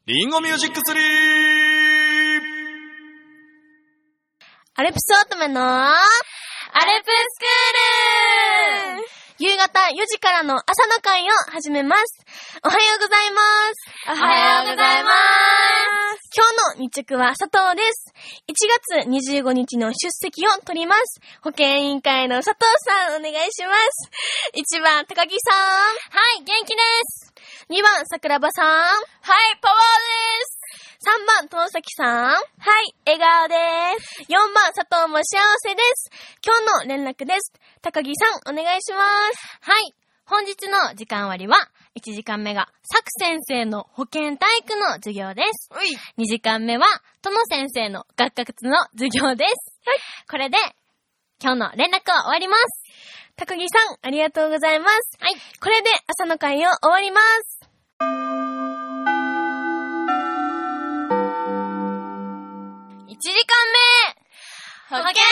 リンゴミュージック3。 アルプス乙女のアルプスクール、夕方4時からの朝の会を始めます。おはようございます。 おはようございます。 今日の日直は佐藤です。1月25日の出席を取ります。保健委員会の佐藤さんお願いします。1番高木さん。 はい、元気です。 2番桜庭さん。 はい、パワーです。 3番遠崎さん。 はい、笑顔です。 4番佐藤も幸せです。今日の連絡です。高木さんお願いします。 はい、本日の時間割は1時間目が佐久先生の保健体育の授業です。2時間目は殿先生の学活の授業です。はい、これで今日の連絡を終わります。 高木さんありがとうございます。 はい、 これで朝の会を終わります。 1時間目保健体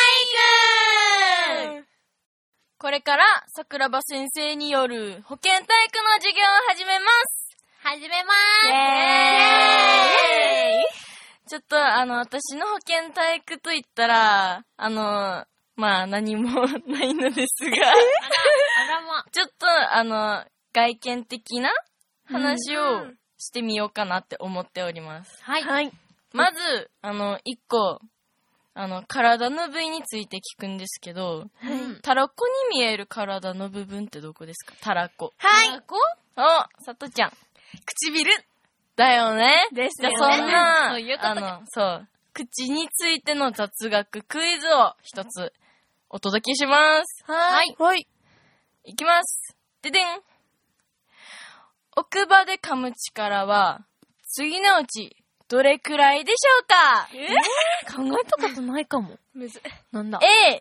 育。これから桜庭先生による保健体育の授業を始めます。始めまーす。イエーイ。ちょっと私の保健体育といったらまあ何もないのですがちょっと外見的な話をしてみようかなって思っております。 はい。はい。 まず一個体の部位について聞くんですけど、たらこに見える体の部分ってどこですか？たらこ。 はい。 たらこ？お、さとちゃん。唇だよね。 ですよね。 じゃあそんな、 そういうことか。 そう、口についての雑学クイズを一つお届けします。 はい。 はい。いきます。ででん。奥歯で噛む力は次のうちどれくらいでしょうか？ 考えたことないかも。 むず。 なんだ。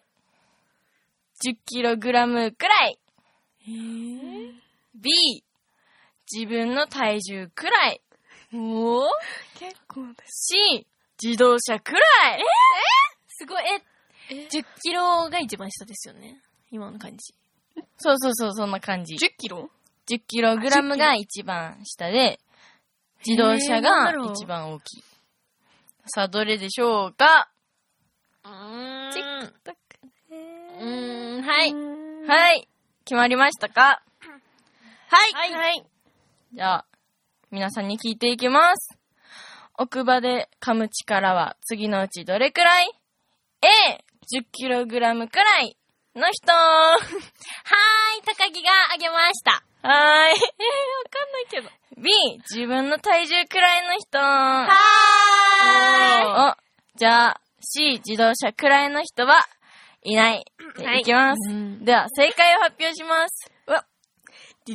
A、10kg くらい。B、自分の体重くらい。 おー、結構です。 C、自動車くらい。 すごい。10キロが一番下ですよね。今の感じ。 そうそうそう、そんな感じ。 10キロ ?10kg が一番下で、自動車が一番大きい。さあ、どれでしょうか？ チックタック。 はい。はい。決まりましたか？はい。 はい。 じゃあ、皆さんに聞いていきます。奥歯で噛む力は次のうちどれくらい？ A、10kg くらいの人。はーい、高木があげました。はーい。わかんないけど。B、自分の体重くらいの人。はーい。お、じゃあ、C、自動車くらいの人はいない。いきます。では、正解を発表します。 バ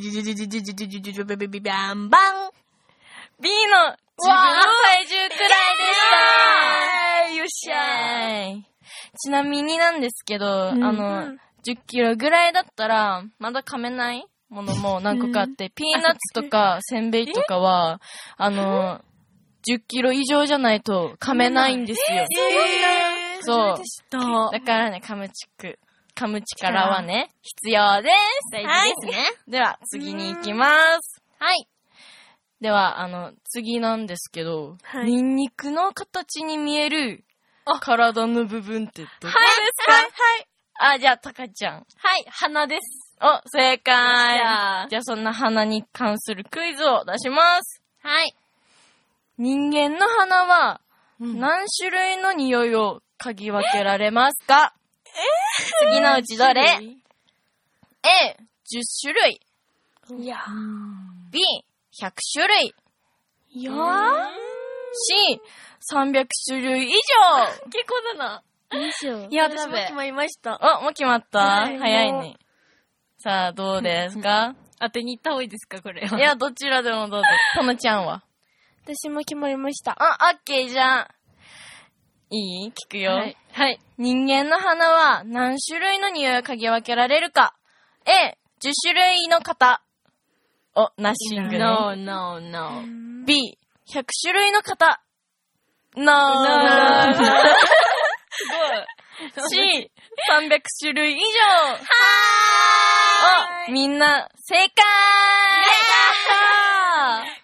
ンバン B の自分の体重くらいでした。よっしゃーい。ちなみになんですけど、10キロぐらいだったら、まだ噛めないものも何個かあって、ピーナッツとかせんべいとかは、10キロ以上じゃないと噛めないんですよ。そう。だからね、噛む力はね、必要です。大事ですね。では、次に行きます。はい。では、次なんですけど、ニンニクの形に見える体の部分ってどこですか？はい。あ、じゃあ、タカちゃん。はい、鼻です。お、正解。じゃあ、そんな鼻に関するクイズを出します。はい。人間の鼻は、何種類の匂いを嗅ぎ分けられますか？次のうちどれ？ A、10種類。 いや B、100種類。 いや C、300種類以上。 結構だな。いや、私も決まりました。 お、もう決まった？早いね。さあ、どうですか？ 当てに行った方がいいですか、これは。 いや、どちらでもどうぞ。とのちゃんは？ 私も決まりました。 あ、オッケーじゃあ。いい？聞くよ。 はい。 人間の鼻は何種類の匂いを嗅ぎ分けられるか？ A、10種類の方。お、ナッシングね。 No. B、100種類の方。No. すごい。C、300種類以上。はーい。お、みんな、正解。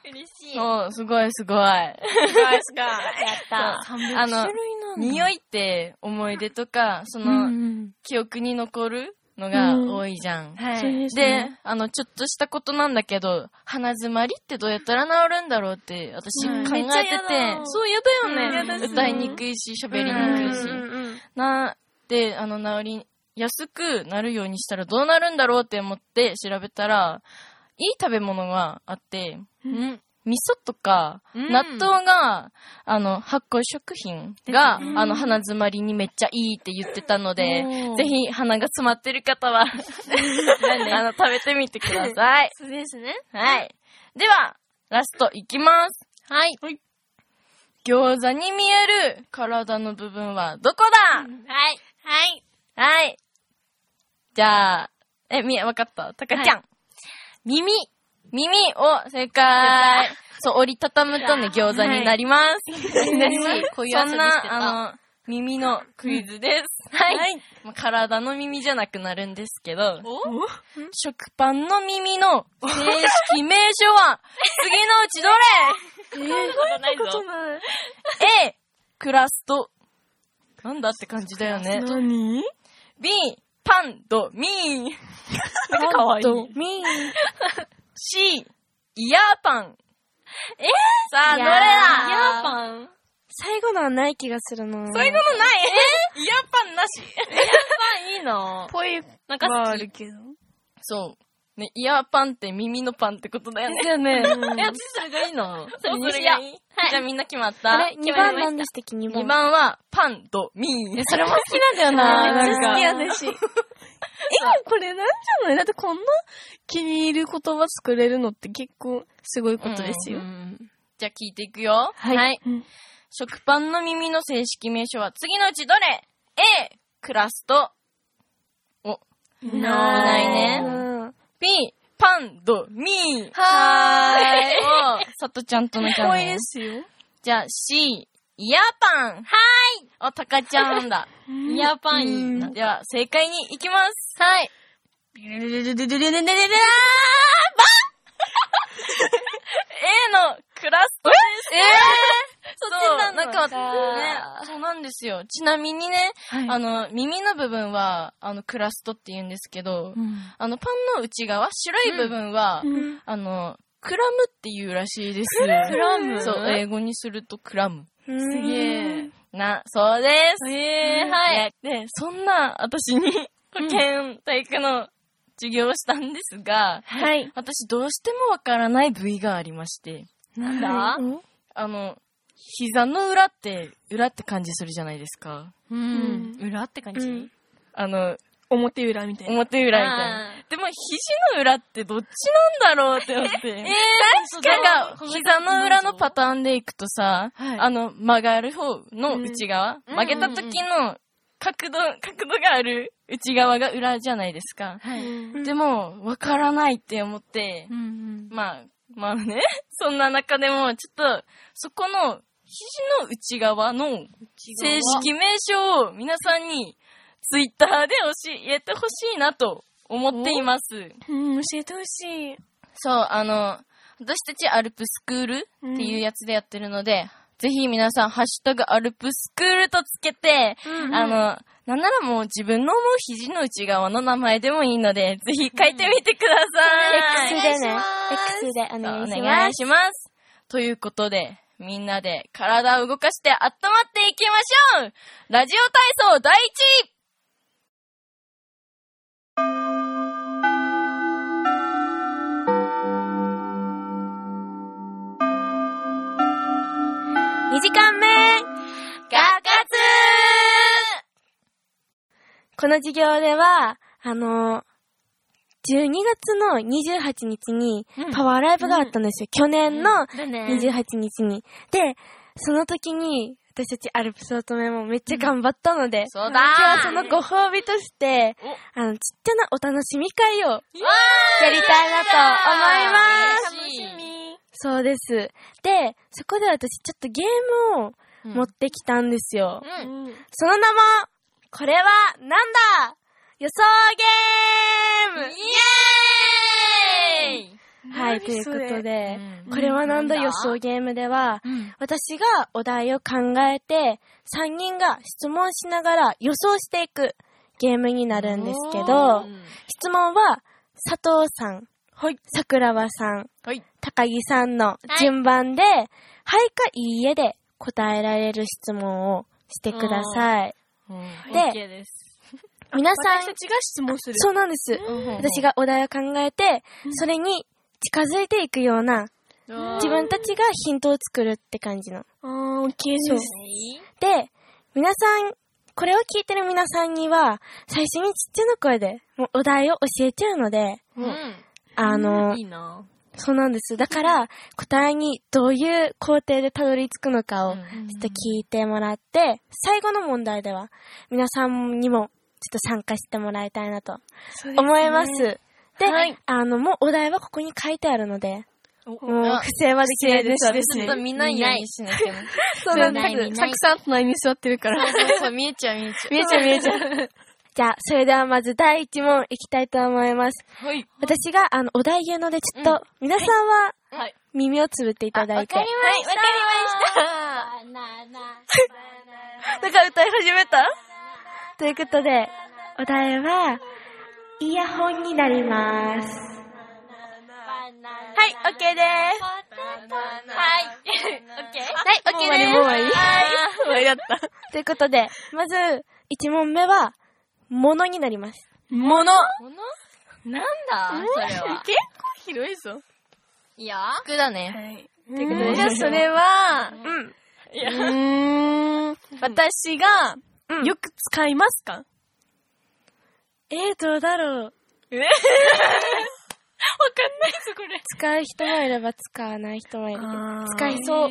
嬉しい。 そう、すごいすごい。 やったそう 300種類匂いって思い出とか、その、記憶に残るのが多いじゃん。 はい。 そうですでね。、 ちょっとしたことなんだけど、鼻詰まりってどうやったら治るんだろうって私はい考えてめっちゃ嫌てだ、 そう嫌だよ嫌だね。歌いにくいし、喋りにくいし。で、治りやすくなるようにしたらどうなるんだろうって思って調べたら、いい食べ物があって、味噌とか、納豆が、発酵食品が、鼻詰まりにめっちゃいいって言ってたので、ぜひ鼻が詰まってる方は、食べてみてください。 そうですね。 はい。では、ラストいきます。 はい。 餃子に見える体の部分はどこだ？ はい。はい。 はい。じゃあ、わかった。たかちゃん。耳を正解。そう、折りたたむとね、餃子になります。 こういう遊びしてた。 そんな、耳のクイズです。はい。まあ体の耳じゃなくなるんですけど、食パンの耳の正式名称は、次のうちどれ？ ことない。 A、クラスト。なんだって感じだよね。 何？ B、パンドミー。かわいい。C、イヤーパン。さあ、どれだ？ イヤーパン。 最後のはない気がするな。 そういうのないイヤーパンなし。 いいの。 ぽいなんかはあるけど。 そう。ね、イヤーパンって耳のパンってことだよね。 ですよね。 私それがいいの。 そう、それがいい。じゃあみんな決まった？ あれ ?2 番なんでしたっけ ?2 番。 2番は、パンドミー。 それも好きなんだよな。 めっちゃ好きなんか私。これなんじゃない？だってこんな気に入る言葉作れるのって結構すごいことですよ。 じゃあ聞いていくよ。 はい。 食パンの耳の正式名称は次のうちどれ？ A、クラスト。いないね。B、パンドミー。 はーい。 さとちゃんとのキャぽいねで。すよ。 じゃあ C、イヤーパン。お、たかちゃんだ。 イヤーパンいいな。 では、正解に行きます。 はい。 A のクラストです。 そっちなのなんかね、そうなんですよ。ちなみにね、耳の部分は、クラストって言うんですけど、パンの内側、白い部分は、クラムっていうらしいです。クラムそう、英語にするとクラム。 すすげえ。 そうです。 はい。 で、そんな私に保健体育の授業をしたんですが、 はい。 私どうしてもわからない部位がありまして、 なんだ？ 膝の裏って感じするじゃないですか。 裏って感じ？ 表裏みたいな。 表裏みたいな。でも肘の裏ってどっちなんだろうって思って。なんか、膝の裏のパターンでいくとさ、曲がる方の内側、曲げた時の角度がある内側が裏じゃないですか。でも、わからないって思って、まあね、そんな中でも、ちょっと、そこの肘の内側の正式名称を皆さんにツイッターで教えてほしいなと思っています。 教えてほしい。 そう、私たちアルプスクールっていうやつでやってるので、ぜひ皆さん、ハッシュタグアルプスクールとつけて、なんならもう自分の思う肘の内側の名前でもいいので、ぜひ書いてみてください。 X でね。X でお願いします。 お願いします。ということで、みんなで体を動かして温まっていきましょう。ラジオ体操第一。 2時間目ガカツこの授業では、12月の28日にパワーライブがあったんですよ。去年の28日に。で、その時に私たちアルプス乙女もめっちゃ頑張ったので、 そうだ今日はそのご褒美として、ちっちゃなお楽しみ会をやりたいなと思います。 楽しみ。 そうです。で、そこで私ちょっとゲームを持ってきたんですよ。その名も、これはなんだ予想ゲームイエーイはい、ということで、これはなんだ予想ゲームでは、私がお題を考えて、3人が質問しながら予想していくゲームになるんですけど、質問は佐藤さん、桜庭さん、高木さんの順番で、はいかいいえで答えられる質問をしてください。で、皆さん、 私たちが質問する。 そうなんです。私がお題を考えて、それに近づいていくような、自分たちがヒントを作るって感じの。 オッケーです。 で、皆さん、これを聞いてる皆さんには、最初にちっちゃな声で、もうお題を教えちゃうので、 いいな。 そうなんです。だから、答えにどういう工程でたどり着くのかを、ちょっと聞いてもらって、最後の問題では、皆さんにも、ちょっと参加してもらいたいなと思います。で、もうお題はここに書いてあるので、もう不正はできないです。 ちょっと見ないようにしなきゃな。 そうなんです。 たくさん隣に座ってるから。 そう、見えちゃう。 じゃあ、それではまず第1問いきたいと思います。私がお題言うので、ちょっと、皆さんは、耳をつぶっていただいて。 わかりました。 なんか歌い始めた？ということで、お題は、イヤホンになります。はい、OK です。 はい、OK？ はい、OK です。 もう終わりだった。 ということで、まず、1問目は、物になります。 物なんだそれは。 結構広いぞ。 いや服だね。 ということで、じゃあそれは、私が、よく使いますか？ どうだろう。 わかんないぞ、これ。 使う人もいれば使わない人もいるけど。使いそう。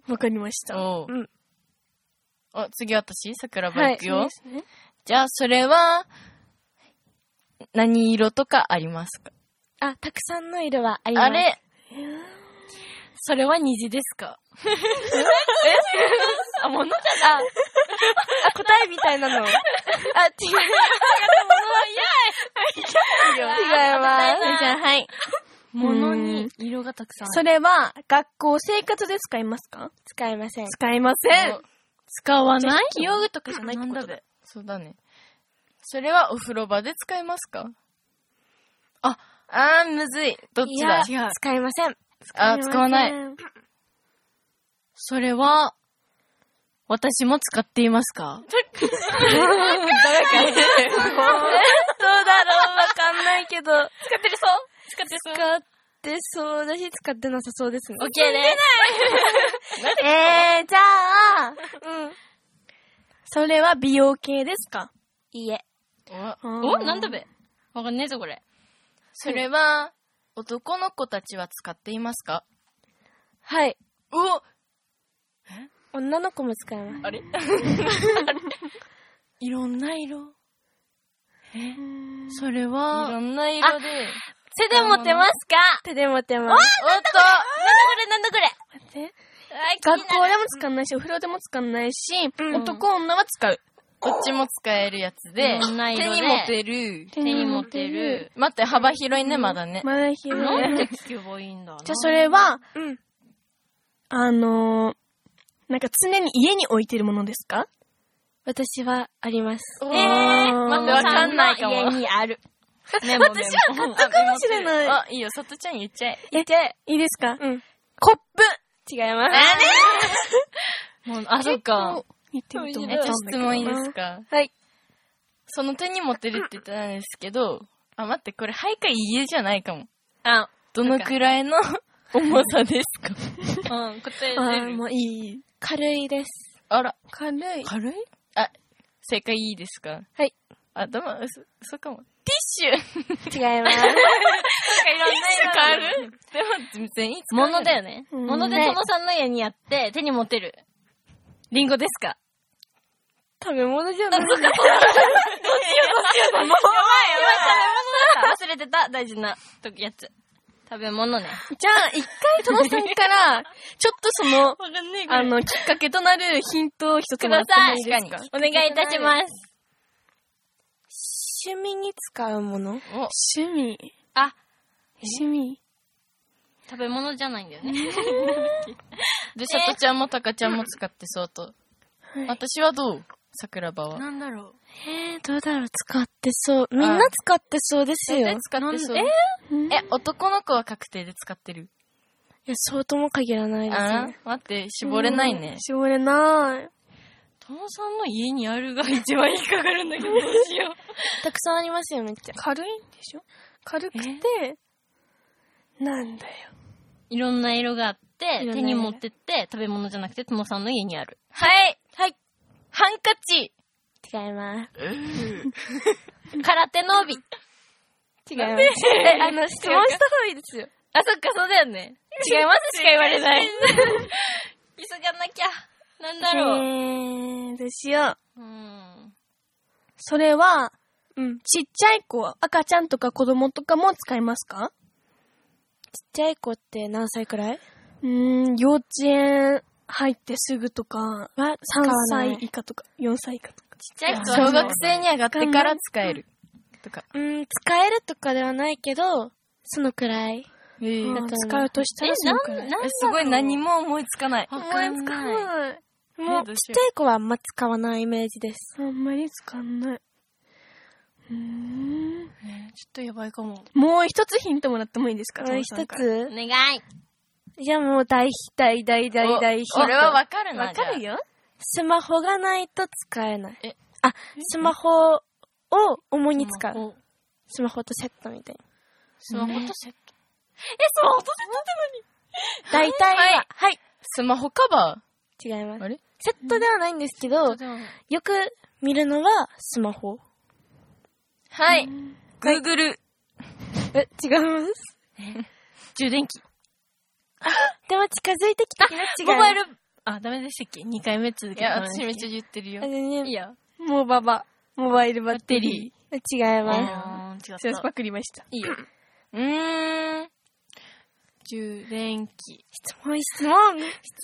わかりました。 次私、桜庭行くよ。じゃあ、それは、何色とかありますか？ たくさんの色はあります。 あれそれは虹ですか？物じゃない。 答えみたいなの。違う。違います。 じゃあ、はい。物に色がたくさんある。 それは、学校生活で使いますか？ 使いません。 使いません。 使わない？ 用具とかじゃないってことだ。 そうだね。それはお風呂場で使いますか？むずい。どっちだ？ 違う。使いません。 使わない。それは、私も使っていますか？ どうだろう？わかんないけど。 使ってそうだし、使ってなさそうですね。 オッケーね。 じゃあ、 それは美容系ですか？ いいえ。 なんだべ？わかんねえぞ、これ。それは、男の子たちは使っていますか？ はい。女の子も使います。 あれいろんな色。それは、いろんな色で。 手で持てますか？手で持てます。 なんだこれ待って。学校でも使わないし、お風呂でも使わないし、男女は使う。 どっちも使えるやつで、手に持てる。手に持てる。待って、幅広いね、まだね。 まだ広い。 なんで聞けばいいんだな。 じゃあそれは、なんか常に家に置いてるものですか？ 私はあります。 待って、わかんないかも。 家にある。 私は買ったかもしれない。 いいよ、さとちゃん言っちゃえ。 いいですか？ コップ。違います。 そっか。 言ってみても質問いいですか？ はい。 その手に持ってるって言ったんですけど、待って、これ、はいかいいえじゃないかも。どのくらいの重さですか？答え出る。 もういい。 軽いです。 あら。 軽い？ 正解いいですか？ はい。 そうかも。ティッシュ違います。 いろんな色がある。でも、全員使う。物だよね。物で友さんの家にあって、手に持てる。リンゴですか？ 食べ物じゃない。 どっちよ。もう。やばい。食べ物だ。忘れてた。大事なやつ。食べ物ね。 じゃあ、一回トノさんから、ちょっとその、きっかけとなるヒントを一つもらってもいいですか？ お願いいたします。 趣味に使うもの？ 趣味。趣味。 食べ物じゃないんだよね。で、さとちゃんもたかちゃんも使ってそうと。私はどう？桜庭は。 なんだろう。 どうだろう、使ってそう。みんな使ってそうですよ。 絶対使ってそう。男の子は確定で使ってる。 いや、そうとも限らないですね。 待って、絞れないね。 絞れない。 ともさんの家にあるが一番引っかかるんだけど、どうしよう。 たくさんありますよ、めっちゃ。 軽いんでしょ？軽くて、なんだよ。 いろんな色があって、 色手に持ってって、食べ物じゃなくて、ともさんの家にある。 はい。 ハンカチ。 違います。 空手の帯。 違います。質問した方がいいですよ。 あ、そっか、そうだよね。違いますしか言われない。急がなきゃ。なんだろう。 どうしよう。それは、ちっちゃい子、赤ちゃんとか子供とかも使いますか？ ちっちゃい子って何歳くらい？ 幼稚園入ってすぐとか、 は 3歳以下とか、4歳以下とか。 ちっちゃい子は小学生に上がってから使える。とか。 使えるとかではないけど、そのくらい。 使うとしたらそのくらい。 すごい何も思いつかない。 思いつかない。 もう、ちっちゃい子はあんま使わないイメージです。 あんまり使わない。 ちょっとやばいかも。 もう一つヒントもらってもいいですか？ もう一つ？お願い。 じゃあもう大ヒント。 俺はわかるな。 わかるよ。 スマホがないと使えない。スマホを主に使う。スマホとセットみたいな。 スマホとセット？スマホとセットって何？大体は、はい。 スマホカバー？違います。 あれ？ セットではないんですけど、よく見るのはスマホ。 はい。Google。 違います。 充電器。 でも近づいてきたけど違う。 モバイル、ダメでしたっけ？ 2 回目続けて。いや、私めっちゃ言ってるよ。 いや。 モバイルバッテリー。違います。 違った。それパクりました。 いいよ。充電器。 質問しよう。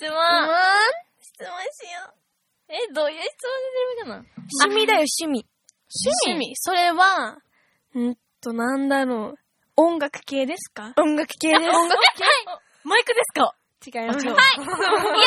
どういう質問で出るかな？ 趣味だよ、趣味。 それは、なんだろう。音楽系ですか？ 音楽系です。 音楽系？ マイクですか？ 違います。はい。 イヤホン。正解です。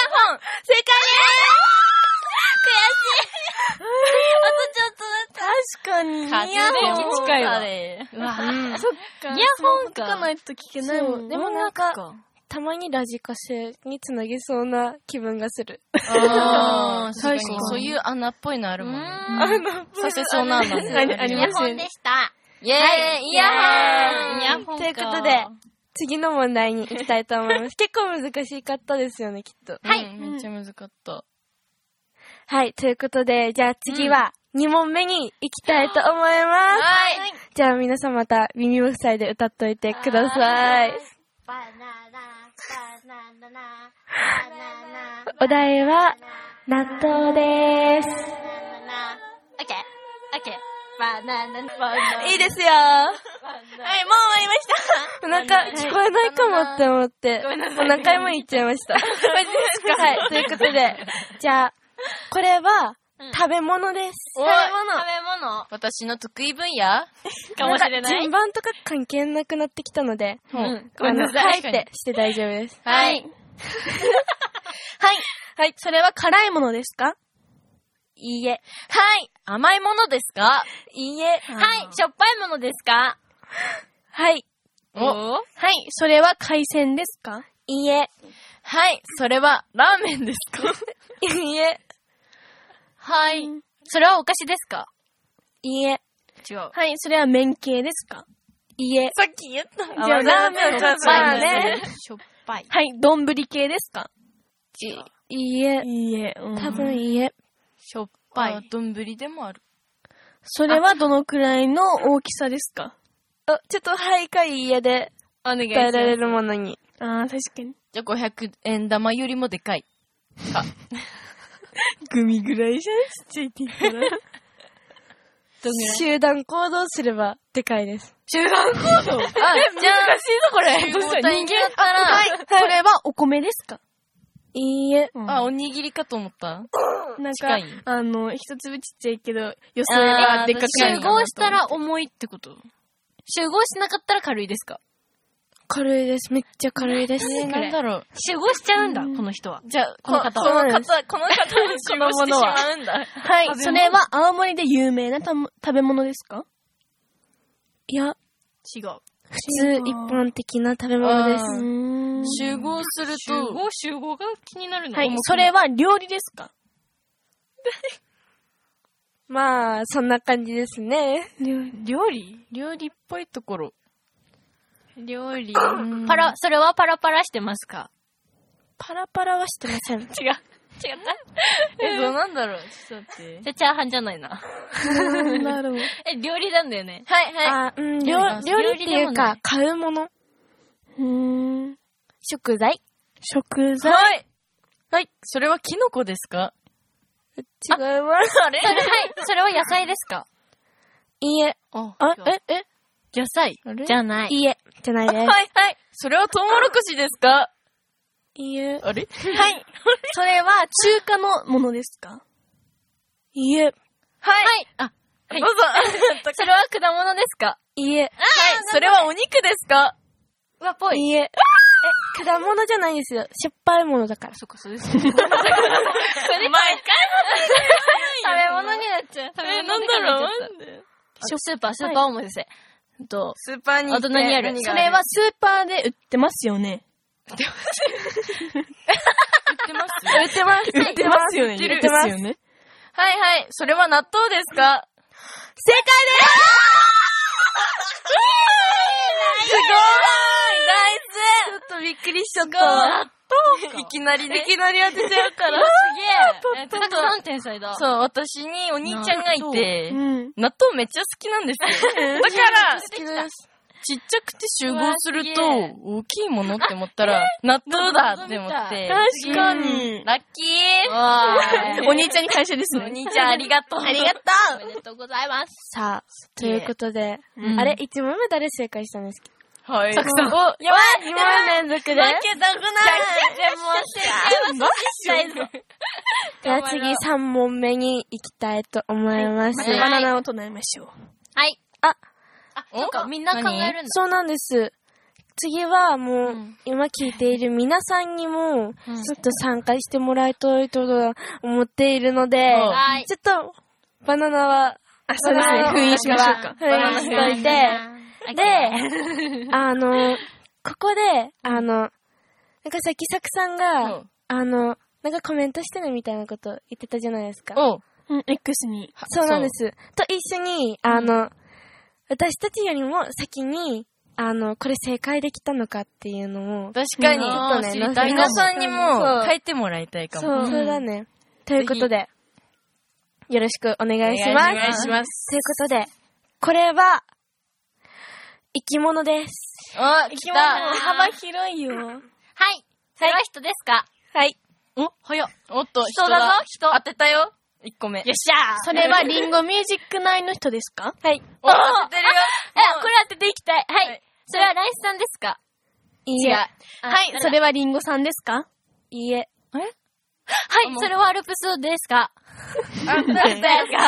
悔しい。あとちょっとだった。 確かに。 イヤホン近いわ。 そっか。 イヤホンかないと聞けないもん。 でもなんか、たまにラジカセにつなげそうな気分がする。 確かに。そういう穴っぽいのあるもんね。させそうな穴ありますよね。イヤホンでした。 イェーイ、イヤホン。 ということで、次の問題に行きたいと思います。結構難しかったですよね、きっと。 はい。めっちゃ難かった。 はい、ということで、じゃあ次は2問目に行きたいと思います。 はい。 じゃあ皆さんまた耳を塞いで歌っといてください。お題は、納豆です。 オッケー。バナナ。 いいですよ。 はい、もう終わりました。 なんか聞こえないかもって思って、もう何回も言っちゃいました。 マジですか？ はい、ということで、じゃあ、これは、食べ物です。 食べ物。私の得意分野かもしれない。 順番とか関係なくなってきたので、 ごめんなさい。 はいってして大丈夫です。 はい。 はい。それは辛いものですか？ いいえ。 はい。甘いものですか？ いいえ。 はい。しょっぱいものですか？ はい。 はい。それは海鮮ですか？ いいえ。 はい。それはラーメンですか？ いいえ。 はい。それはお菓子ですか？ いいえ。 違う。 はい。それは麺系ですか？ いいえ。 さっき言った。 じゃあラーメンかさね。 しょっぱい。 はい。丼系ですか？ いいえ。 いいえ。 多分いいえ。 しょっぱい。丼でもある。 それはどのくらいの大きさですか？ ちょっとはいかいいえで伝えられるものに。 確かに。 じゃあ500円玉よりもでかい。 グミぐらいじゃん、ちっちゃいって言ったら。 集団行動すればでかいです。 集団行動？じゃあ、難しいぞこれ。 人間だったら。はい。それはお米ですか？ いいえ。 おにぎりかと思った。 なんか、一粒ちっちゃいけど、よそえばでっかくなる。 集合したら重いってこと？集合しなかったら軽いですか？ 軽いです。めっちゃ軽いです。 なんだろう。 集合しちゃうんだ、この人は。 じゃあ、この方は集合してしまうんだ。 はい。それは青森で有名な食べ物ですか？ いや、 違う。 普通一般的な食べ物です。 集合すると、 集合が気になるの。はい。それは料理ですか？ まあ、そんな感じですね。 料理っぽいところ。 料理。それはパラパラしてますか？ パラパラはしてません。 違った。 そうなんだろう。ちょっと待って。 じゃあ、チャーハンじゃないな。 なんだろう。 料理なんだよね。 はい。 料理っていうか、買うもの。食材。 はい。それはキノコですか？ 違います。 はい。それは野菜ですか？ いいえ。 野菜じゃない。 いいえ。じゃないです。 はい。それはトウモロコシですか？ いいえ。 あれ？ はい。それは中華のものですか？ いいえ。 はい。どうぞ。 それは果物ですか？ いいえ。 はい。それはお肉ですか？ ぽい。 いいえ。果物じゃないですよ。しょっぱいものだから。 そっか、そうですね。それ毎回食べ物になっちゃう。 なんだろう。 スーパー思い出せ。 スーパーに行って。 あと何ある？それはスーパーで売ってますよね。 売ってますよね。はい。それは納豆ですか？ 正解ですすごいちょっとびっくりしちゃった。 いきなりね。 いきなり当てちゃうから。 すげえ。たくさん天才だ。 そう、私にお兄ちゃんがいて、納豆めっちゃ好きなんですよ。だから、ちっちゃくて集合すると、大きいものって思ったら、納豆だって思って。 確かに。 ラッキー。 お兄ちゃんに感謝ですね。 お兄ちゃんありがとう。 ありがとう。おめでとうございます。 さあ、ということで、あれ、1問目誰正解したんですか？ はい。 たくさん。2問連続で。 負けたくない。 では次3問目に行きたいと思います。 バナナを唱えましょう。はい。そうか、みんな考えるんだ。 そうなんです。次はもう、今聞いている皆さんにも、ちょっと参加してもらいたいと思っているので、ちょっと、バナナは、 そうですね、封印しましょうか。 封印しといて、で、ここで、なんかさっきサクさんが、なんかコメントしてねみたいなこと言ってたじゃないですか。 X に。 そうなんです。と一緒に、私たちよりも先に、これ正解できたのかっていうのを。 確かに。ちょっとね、皆さんにも書いてもらいたいかも。 そうだね。ということで、よろしくお願いします。 お願いします。 ということで、これは、生き物です。 生き物。 幅広いよ。 はい。それは人ですか？ はい。 早っ。おっと、 人だぞ、人。 当てたよ。1個目。 よっしゃー。それはリンゴミュージックナインの人ですか？ はい。 当ててるよ。 これ当てていきたい。はい。それはライスさんですか？ いいえ。 はい。それはリンゴさんですか？ いいえ。 はい。それはアルプスですか？ アルプスですか？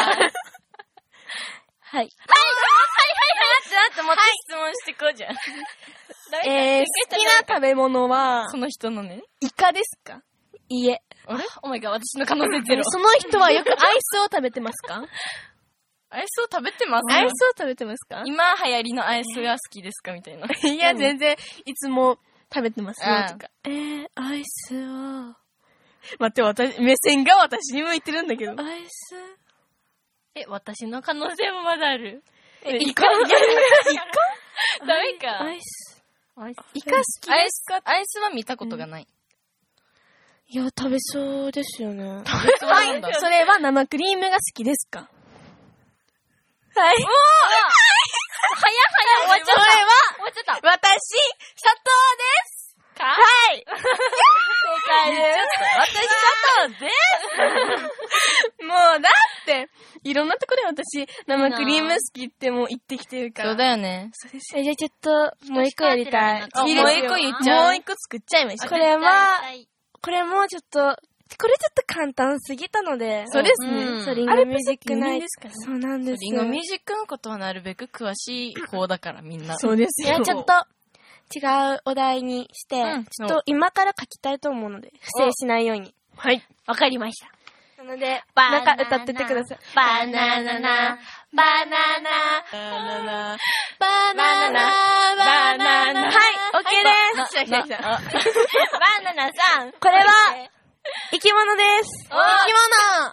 はい。 待って、質問してこうじゃん。 好きな食べ物は、 その人のね。 イカですか？ いいえ。 あれ？お前が私の可能性ゼロ。 その人はよくアイスを食べてますか？ アイスを食べてますアイスを食べてますか？ 今流行りのアイスが好きですかみたいな。 いや、全然、いつも食べてますよ、とか。 アイスは、 待って、目線が私に向いてるんだけど。 アイス私の可能性もまだある。 イカダメか。 アイス。 イカ好きですか？ アイスは見たことがない。 いや、食べそうですよね。 はい。それは生クリームが好きですか？ はい。 早終わっちゃった。それは、 私、砂糖ですか？はい。正解です。 私、砂糖です。 もう、だって、いろんなところで私、生クリーム好きってもう言ってきてるから。 そうだよね。 じゃあちょっと、もう一個やりたい。 もう一個言っちゃう。 もう一個作っちゃいましょう。 これもちょっと簡単すぎたので。 そうですね。 リンゴミュージックナイン。 そうなんです。 リンゴミュージックのことはなるべく詳しい方だからみんな。 そうですよ。 いや、ちょっと、 違うお題にして、ちょっと今から書きたいと思うので、不正しないように。 はい。わかりました。 なので、なんか歌ってってください。 バナナナ、バナナ、バナナ、バナナ、バナナ。はい、OK です。来た。バナナさん。 これは、生き物です。 生き物。はい、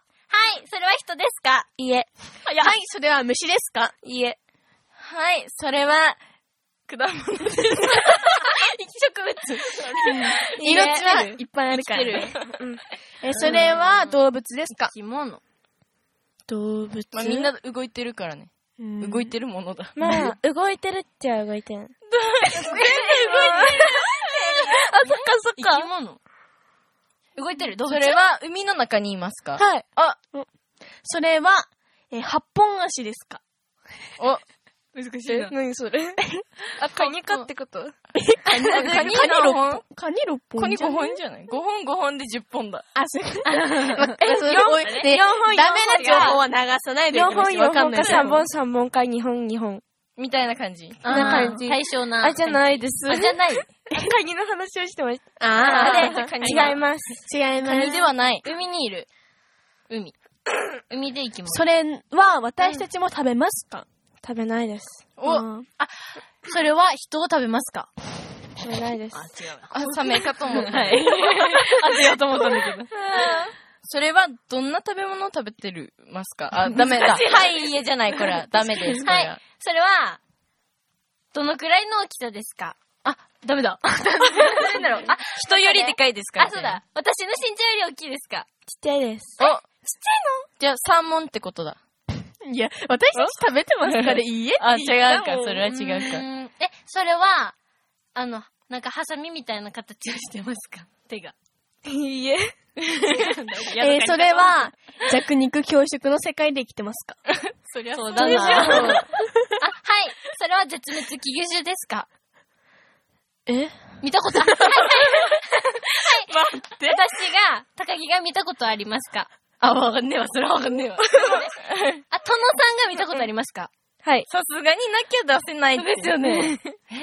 それは人ですか？ いいえ。 はい、それは虫ですか？ いいえ。 はい、それは、果物です。 植物。命はいっぱいあるからね。それは動物ですか？ 生き物。 動物。 まあみんな動いてるからね。動いてるものだ。 まあ、動いてるっちゃ動いてる。全部動いてる。 あ、そっかそっか。 生き物。 動いてる動物。 それは海の中にいますか？ はい。 あ、それは、8本足ですか？ お、難しいな。 何それ？あ、カニかってこと？ カニ6本？ カニ6本？ カニ5本じゃない？5本で10本だ。 あ、そう。4本。ダメな情報は流さないで。 4本か3本か2本。 みたいな感じ。 な感じ。 対象な。 あ、じゃないです。 あ、じゃない。 カニの話をしてました。違います。 違います。 カニではない。海にいる。海で生き物。 それは私たちも食べますか？ 食べないです。 あ、それは人を食べますか？ 食べないです。 あ、違う。あ、サメかと思った。 はい。当てようと思ったんだけど。 それはどんな食べ物を食べてますか？あ、ダメだ。はい、いえじゃない、これは。ダメです。 はい。それは、どのくらいの大きさですか？ あ、ダメだ。 なんだろう。あ、 人よりでかいですか？ あ、そうだ。私の身長より大きいですか？ ちっちゃいです。 お、ちっちゃいの？ じゃあ、サーモンってことだ。 いや、私たち食べてますからいいえってあ、 言った違うか、それは違うか。 それは、なんかハサミみたいな形をしてますか？手が。 いいえ。 それは、弱肉強食の世界で生きてますか？ そりゃそうだな。あ、はい。それは絶滅危惧種ですか？見たことある。はい。 待って。 私が、高木が見たことありますか？ あ、わかんねえわ、それはわかんねえわ。 あ、殿さんが見たことありますか？ はい。 さすがになきゃ出せないですよね。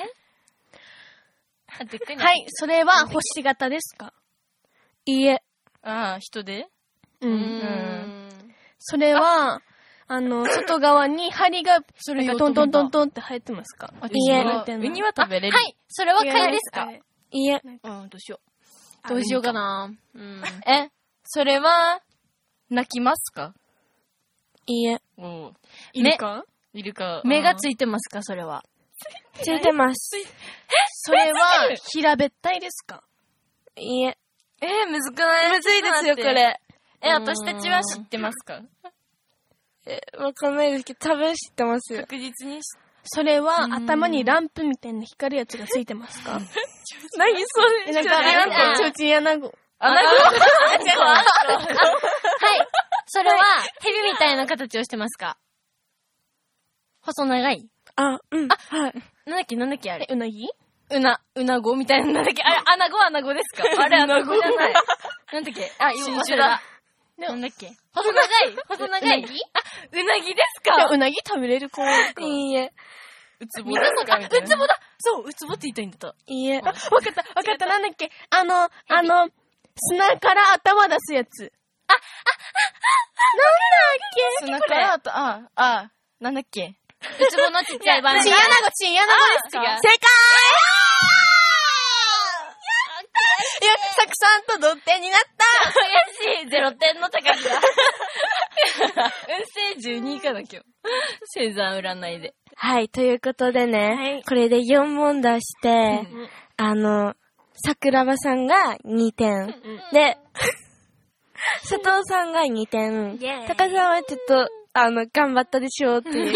はい、それは星型ですか？ いいえ。 ああ、人で？ それは、外側に針が、それトントントントンって生えてますか？ いいえ。 ウニは食べれる？ はい、それは貝ですか？ いいえ。 どうしよう。どうしようかな。 それは、鳴きますか？ いいえ。 いるか？ いるか。 目がついてますか？それは。 ついてます。 それは、平べったいですか？ いいえ。 むずくない？ むずいですよ、これ。 私たちは知ってますか？ わかんないですけど、多分知ってますよ。 確実にそれは、頭にランプみたいな光るやつがついてますか？ 何それ？ なんか、ちょうちんアナゴ。 アナゴ？ はい。それは、蛇みたいな形をしてますか？細長い？ はい。 なんだっけあれ。うなぎ？ うなごみたいな、なんだっけあれ、アナゴですか？ あれ、アナゴじゃない。なんだっけあ、今忘れた。 なんだっけ細長い？ うなぎですか？ うなぎ食べれる子？ いいえ。 ウツボですか？ ウツボだ！ そう、ウツボって言いたいんだった。 いいえ。 わかった、なんだっけ砂から頭出すやつ。なんだっけ砂からなんだっけウツボのちっちゃい版。チンアナゴですか？ 正解いや、サクさんと同点になった悔しい !0 点の高木だ。運勢12かな、今日。星座占いで。 はい、ということでね、これで4問出して、桜庭さんが2点。で、佐藤さんが2点。高さんはちょっと、頑張ったでしょうっていう。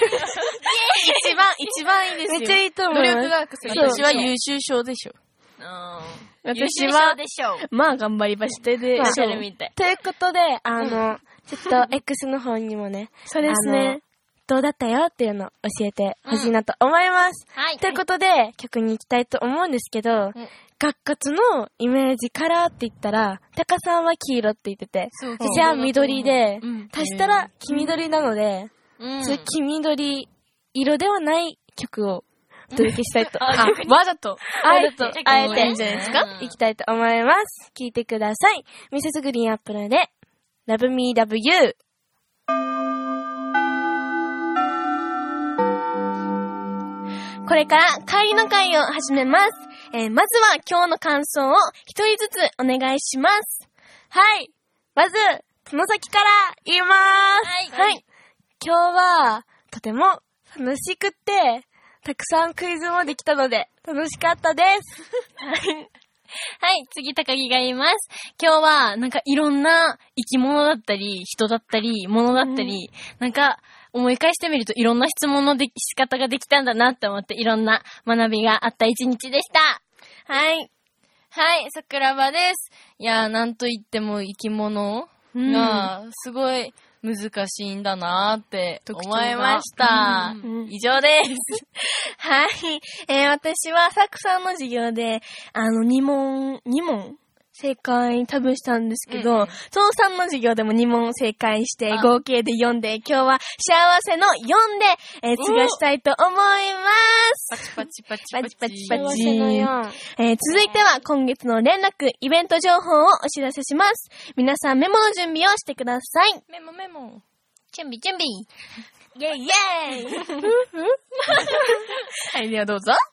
一番いいですよ。 めっちゃいいと思います。 努力が私は優秀賞でしょ。 私は、まあ頑張りましたで、 しょるみたい。 ということで、ちょっと X の方にもね、 そうですね。 どうだったよっていうのを教えてほしいなと思います。 はい。 ということで、曲に行きたいと思うんですけど、学活のイメージカラーって言ったら、タカさんは黄色って言ってて、私は緑で、足したら黄緑なので、そういう黄緑色ではない曲をお届けしたいと。 わざと。 あえていいんじゃないですか？ いきたいと思います。聞いてください。ミセスグリーンアップルで、Love Me Love You。 これから帰りの会を始めます。まずは今日の感想を一人ずつお願いします。 はい。まず、野崎から言いまーす。 はい。 今日は、とても楽しくて、たくさんクイズもできたので、楽しかったです。 はい、次、高木が言います。今日は、なんかいろんな生き物だったり、人だったり、物だったり、なんか思い返してみるといろんな質問の仕方ができたんだなって思って、いろんな学びがあった一日でした。 はい。 はい、桜庭です。いや、なんといっても生き物がすごい難しいんだなーって思いました。以上です。 はい。私はサクさんの授業で、2問正解多分したんですけど、ゾウさんの授業でも2問正解して、合計で4で、今日は幸せの4で、過ごしたいと思います。 パチパチ。 幸せの4。 続いては今月の連絡、イベント情報をお知らせします。皆さんメモの準備をしてください。 メモ。 準備。イェイイェイはい、ではどうぞ。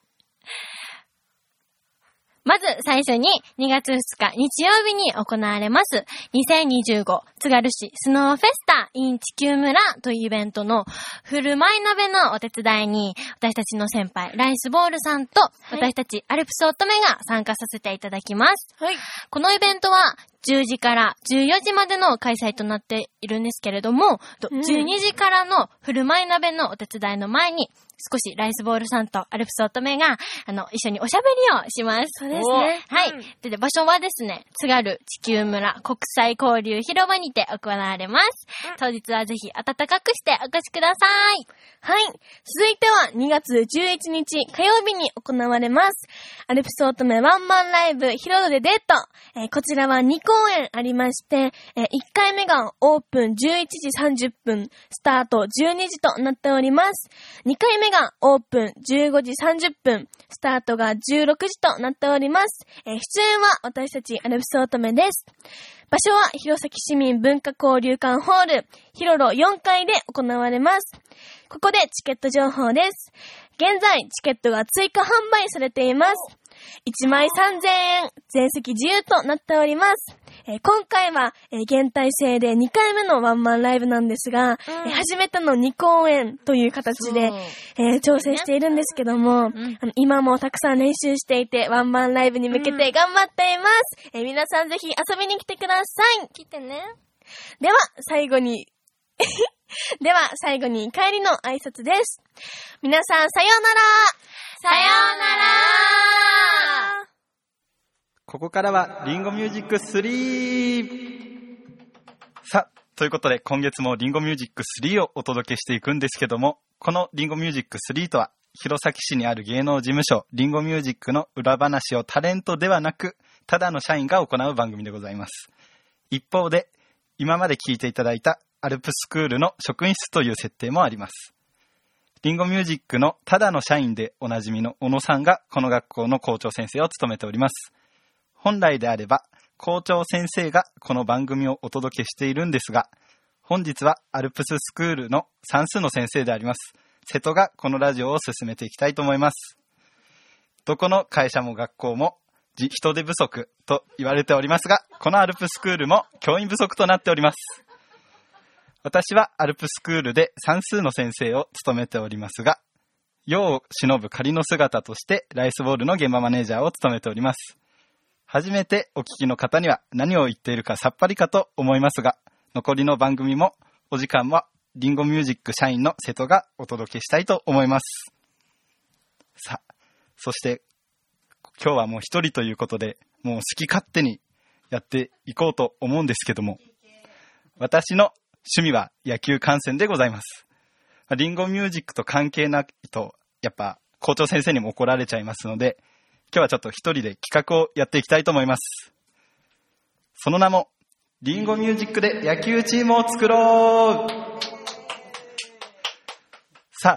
まず最初に2月2日日曜日に行われます2025津軽市スノーフェスタ in 地球村というイベントの振る舞い鍋のお手伝いに私たちの先輩ライスボールさんと私たちアルプス乙女が参加させていただきます。はい。このイベントは10時から14時までの開催となっているんですけれども、12時からの振る舞い鍋のお手伝いの前に少しライスボールさんとアルプス乙女が一緒におしゃべりをします。 そうですね。 はい。で、場所はですね、津軽地球村国際交流広場にて行われます。当日はぜひ暖かくしてお越しください。はい。続いては2月11日火曜日に行われます。アルプス乙女ワンマンライブ広戸でデート。こちらは2公演ありまして、1回目がオープン11時30分、スタート12時となっております。2回目がオープン15時30分、スタートが16時となっております。出演は私たちアルプス乙女です。場所は弘前市民文化交流館ホール広路4階で行われます。ここでチケット情報です。現在チケットが追加販売されています。1枚3000円、全席自由となっております。今回は、限定制で2回目のワンマンライブなんですが、初めての2公演という形で、調整しているんですけども、今もたくさん練習していて、ワンマンライブに向けて頑張っています。皆さんぜひ遊びに来てください。 来てね。 では、最後に帰りの挨拶です。皆さん、さようなら。 さようなら。 ここからはリンゴミュージック3。さあ、ということで今月もリンゴミュージック3をお届けしていくんですけども、このリンゴミュージック3とは弘前市にある芸能事務所リンゴミュージックの裏話をタレントではなくただの社員が行う番組でございます。一方で今まで聞いていただいたアルプスクールの職員室という設定もあります。リンゴミュージックのただの社員でおなじみの小野さんがこの学校の校長先生を務めております。本来であれば校長先生がこの番組をお届けしているんですが、本日はアルプススクールの算数の先生であります瀬戸がこのラジオを進めていきたいと思います。どこの会社も学校も人手不足と言われておりますが、このアルプスクールも教員不足となっております。私はアルプスクールで算数の先生を務めておりますが、世を忍ぶ仮の姿としてライスボールの現場マネージャーを務めております。初めてお聞きの方には何を言っているかさっぱりかと思いますが、残りの番組もお時間はリンゴミュージック社員の瀬戸がお届けしたいと思います。さあ、そして今日はもう一人ということで、もう好き勝手にやっていこうと思うんですけども、私の趣味は野球観戦でございます。リンゴミュージックと関係ないとやっぱ校長先生にも怒られちゃいますので、今日はちょっと一人で企画をやっていきたいと思います。その名もリンゴミュージックで野球チームを作ろう。さあ、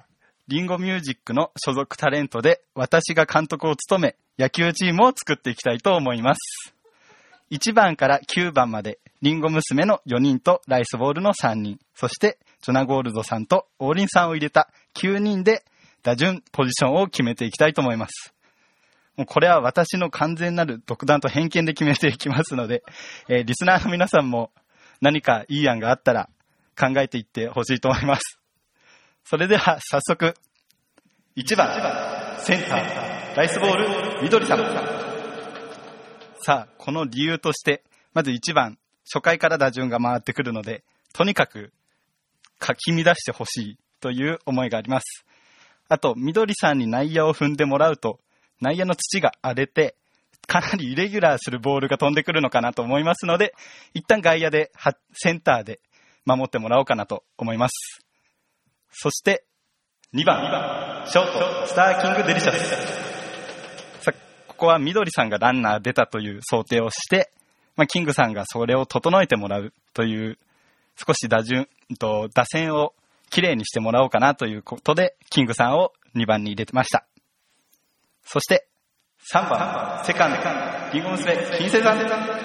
リンゴミュージックの所属タレントで私が監督を務め、野球チームを作っていきたいと思います。1番から9番までリンゴ娘の4人とライスボールの3人、そしてジョナゴールドさんとオーリンさんを入れた9人で打順ポジションを決めていきたいと思います。もうこれは私の完全なる独断と偏見で決めていきますので、リスナーの皆さんも何かいい案があったら考えていってほしいと思います。それでは早速、1番センターライスボール緑さん。さあ、この理由としてまず1番、初回から打順が回ってくるので、とにかくかき乱してほしいという思いがあります。あと、緑さんに内野を踏んでもらうと、内野の土が荒れて、かなりイレギュラーするボールが飛んでくるのかなと思いますので、一旦外野で、センターで守ってもらおうかなと思います。そして、2番、ショート、スターキングデリシャス。さあ、ここは緑さんがランナー出たという想定をして、キングさんがそれを整えてもらうという、少し打線をきれいにしてもらおうかなということで、キングさんを2番に入れてました。そして、3番、セカンド、リンゴ娘、金星さん。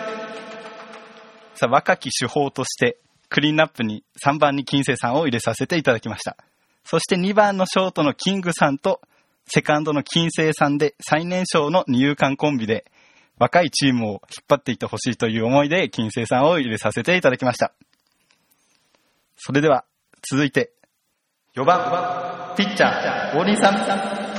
さあ、若き手法として、クリーンナップに3番に金星さんを入れさせていただきました。そして2番のショートのキングさんと、セカンドの金星さんで、最年少の二遊間コンビで、若いチームを引っ張っていってほしいという思いで、金星さんを入れさせていただきました。それでは、続いて、4番、ピッチャー、王林さん。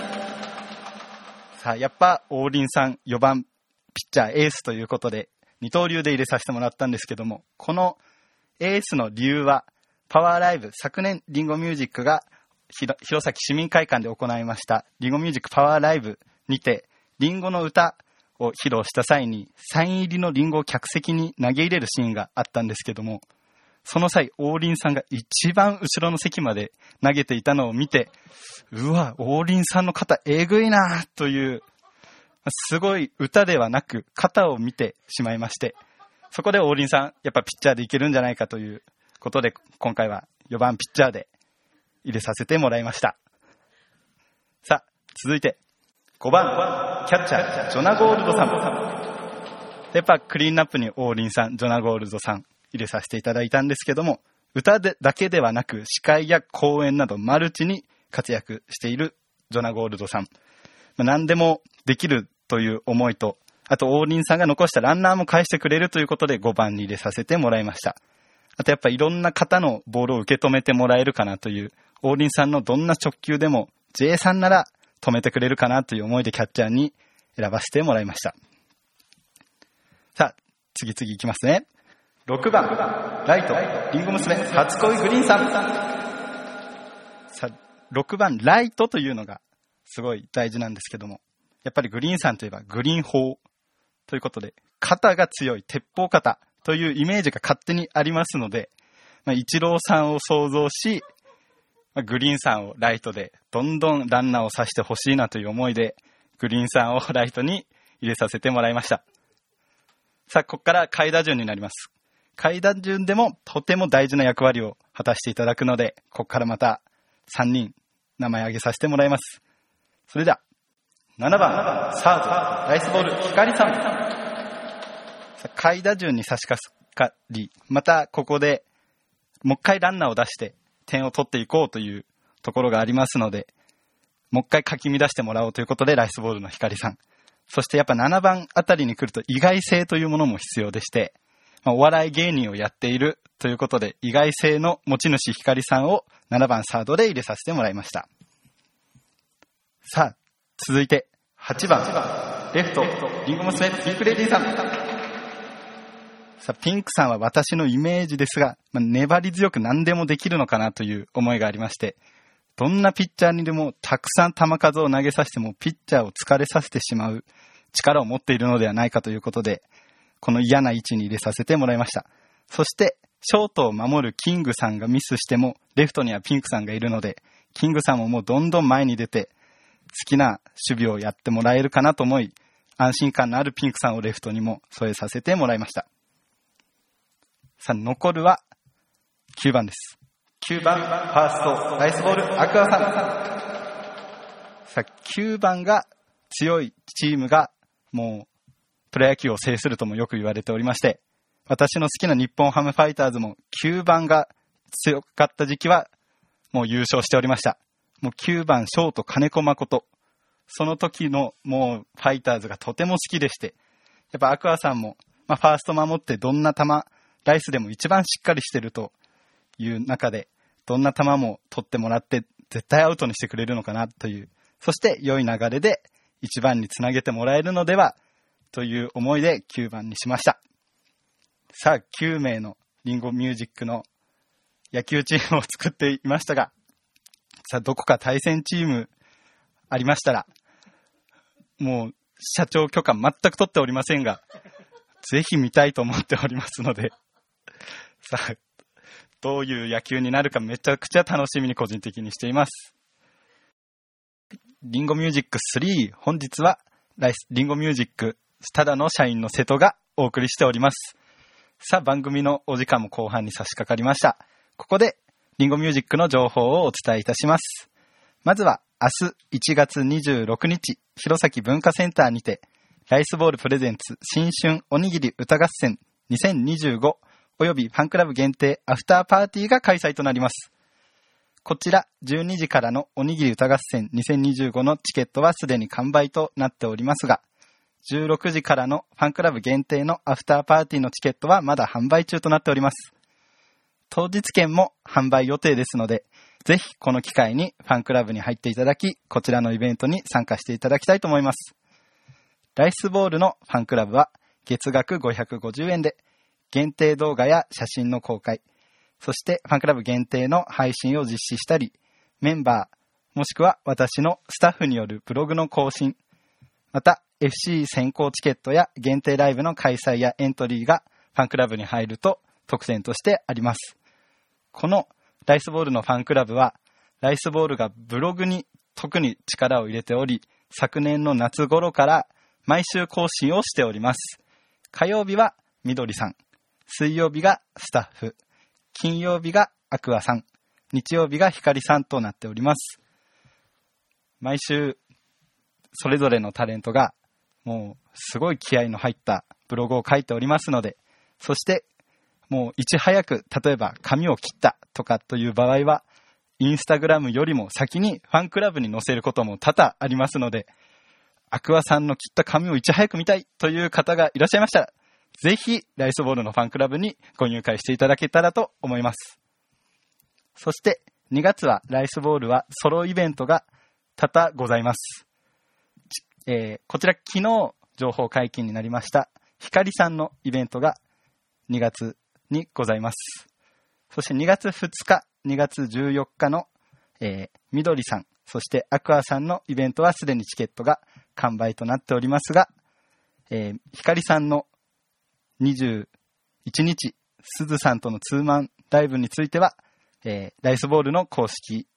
さあ、やっぱ王林さん、4番、ピッチャー、エースということで、二刀流で入れさせてもらったんですけども、このエースの理由は、パワーライブ、昨年、リンゴミュージックが、弘前市民会館で行いました、リンゴミュージックパワーライブにて、リンゴの歌を披露した際に、サイン入りのリンゴを客席に投げ入れるシーンがあったんですけども、その際、王林さんが一番後ろの席まで投げていたのを見て、うわ、王林さんの肩えぐいなという、すごい歌ではなく肩を見てしまいまして、そこで王林さん、やっぱピッチャーでいけるんじゃないかということで、今回は4番ピッチャーで入れさせてもらいました。さあ、続いて5番キャッチャー、ジョナゴールドさん。やっぱクリーンナップに王林さん、ジョナゴールドさん入れさせていただいたんですけども、歌だけではなく司会や講演などマルチに活躍しているジョナゴールドさん、何でもできるという思いと、あと王林さんが残したランナーも返してくれるということで5番に入れさせてもらいました。あとやっぱいろんな方のボールを受け止めてもらえるかなという、王林さんのどんな直球でも J さんなら止めてくれるかなという思いでキャッチャーに選ばせてもらいました。さあ、次々いきますね。6番ライト、リンゴ娘初恋グリーンさん。さあ、6番ライトというのがすごい大事なんですけども、やっぱりグリーンさんといえばグリーン砲ということで、肩が強い鉄砲肩というイメージが勝手にありますので、イチローさんを想像し、グリーンさんをライトでどんどんランナーを刺してほしいなという思いで、グリーンさんをライトに入れさせてもらいました。さあ、ここから下位打順になります。下位打順でもとても大事な役割を果たしていただくので、ここからまた3人名前挙げさせてもらいます。それでは7番サードライスボール光さん。下位打順に差し掛かり、またここでもう一回ランナーを出して点を取っていこうというところがありますので、もう一回かき乱してもらおうということでライスボールの光さん、そしてやっぱ7番あたりに来ると意外性というものも必要でして、お笑い芸人をやっているということで意外性の持ち主光さんを7番サードで入れさせてもらいました。さあ、続いて8番レフトリンゴ娘ピンクレディさん。さあ、ピンクさんは私のイメージですが、粘り強く何でもできるのかなという思いがありまして、どんなピッチャーにでもたくさん球数を投げさせてもピッチャーを疲れさせてしまう力を持っているのではないかということで、この嫌な位置に入れさせてもらいました。そしてショートを守るキングさんがミスしてもレフトにはピンクさんがいるので、キングさんももうどんどん前に出て好きな守備をやってもらえるかなと思い、安心感のあるピンクさんをレフトにも添えさせてもらいました。さあ、残るは9番です。9番ファーストライスボールアクアさん。 さあ9番が強いチームがもうプロ野球を制するともよく言われておりまして、私の好きな日本ハムファイターズも9番が強かった時期はもう優勝しておりました。もう9番ショート金子誠、その時のもうファイターズがとても好きでして、やっぱアクアさんも、ファースト守ってどんな球、ライスでも一番しっかりしてるという中で、どんな球も取ってもらって絶対アウトにしてくれるのかなという、そして良い流れで1番につなげてもらえるのではという思いで9番にしました。さあ9名のリンゴミュージックの野球チームを作っていましたが、さあどこか対戦チームありましたら、もう社長許可全く取っておりませんが、ぜひ見たいと思っておりますので、さあどういう野球になるかめちゃくちゃ楽しみに個人的にしています。リンゴミュージック3、本日はリンゴミュージックただの社員の瀬戸がお送りしております。さあ番組のお時間も後半に差し掛かりました。ここでリンゴミュージックの情報をお伝えいたします。まずは明日1月26日、弘前文化センターにてライスボールプレゼンツ新春おにぎり歌合戦2025およびファンクラブ限定アフターパーティーが開催となります。こちら12時からのおにぎり歌合戦2025のチケットはすでに完売となっておりますが、16時からのファンクラブ限定のアフターパーティーのチケットはまだ販売中となっております。当日券も販売予定ですので、ぜひこの機会にファンクラブに入っていただき、こちらのイベントに参加していただきたいと思います。ライスボールのファンクラブは月額550円で、限定動画や写真の公開、そしてファンクラブ限定の配信を実施したり、メンバー、もしくは私のスタッフによるブログの更新、また FC 先行チケットや限定ライブの開催やエントリーがファンクラブに入ると特典としてあります。このライスボールのファンクラブは、ライスボールがブログに特に力を入れており、昨年の夏頃から毎週更新をしております。火曜日はみどりさん、水曜日がスタッフ、金曜日がアクアさん、日曜日がひかりさんとなっております。毎週それぞれのタレントがもうすごい気合の入ったブログを書いておりますので、そしてもういち早く、例えば髪を切ったとかという場合はインスタグラムよりも先にファンクラブに載せることも多々ありますので、アクアさんの切った髪をいち早く見たいという方がいらっしゃいましたら、ぜひライスボールのファンクラブにご入会していただけたらと思います。そして2月はライスボールはソロイベントが多々ございます。こちら昨日情報解禁になりましたひかりさんのイベントが2月にございます。そして2月2日、2月14日の、みどりさん、そしてアクアさんのイベントはすでにチケットが完売となっておりますが、ひかりさんの21日、すずさんとのツーマンライブについては、ライスボールの公式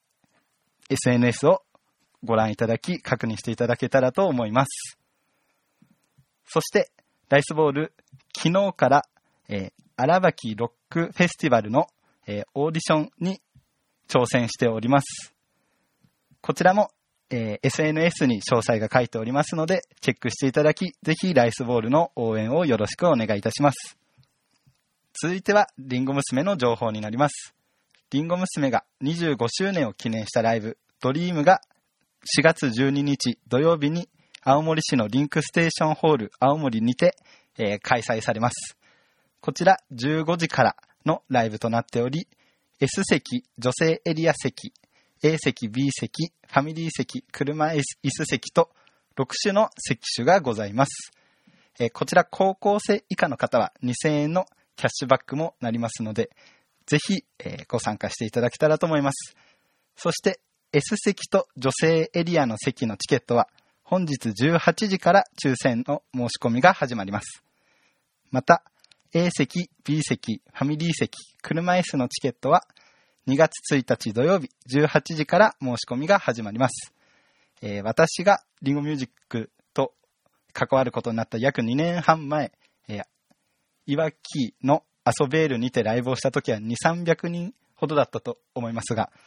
SNS をご覧いただき、確認していただけたらと思います。そして、ライスボール、昨日から、荒垣ロックフェスティバルの、オーディションに挑戦しております。こちらも、SNS に詳細が書いておりますので、チェックしていただき、ぜひライスボールの応援をよろしくお願いいたします。続いては、リンゴ娘の情報になります。リンゴ娘が25周年を記念したライブ、ドリームが4月12日土曜日に青森市のリンクステーションホール青森にて、開催されます。こちら15時からのライブとなっており、S 席、女性エリア席、A 席、B 席、ファミリー席、車椅子席と6種の席種がございます。こちら高校生以下の方は2000円のキャッシュバックもなりますので、ぜひ、ご参加していただけたらと思います。そして S 席と女性エリアの席のチケットは本日18時から抽選の申し込みが始まります。また A 席、B 席、ファミリー席、車椅子のチケットは2月1日土曜日18時から申し込みが始まります。私がリンゴミュージックと関わることになった約2年半前、いわきのアソベールにてライブをした時は2、300人ほどだったと思いますが、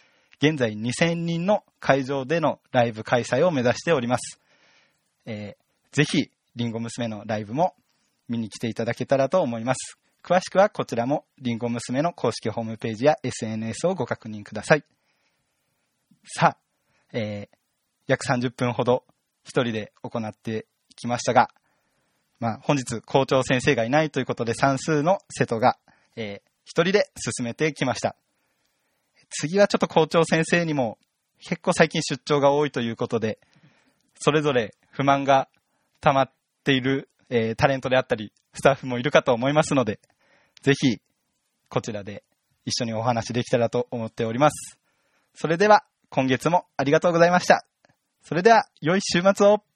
現在2000人の会場でのライブ開催を目指しております。ぜひ、りんご娘のライブも見に来ていただけたらと思います。詳しくはこちらもりんご娘の公式ホームページや SNS をご確認ください。さあ、約30分ほど一人で行ってきましたが、本日校長先生がいないということで算数の瀬戸が、一人で進めてきました。次はちょっと校長先生にも結構最近出張が多いということで、それぞれ不満が溜まっている、タレントであったりスタッフもいるかと思いますので、ぜひこちらで一緒にお話できたらと思っております。それでは今月もありがとうございました。それでは良い週末を。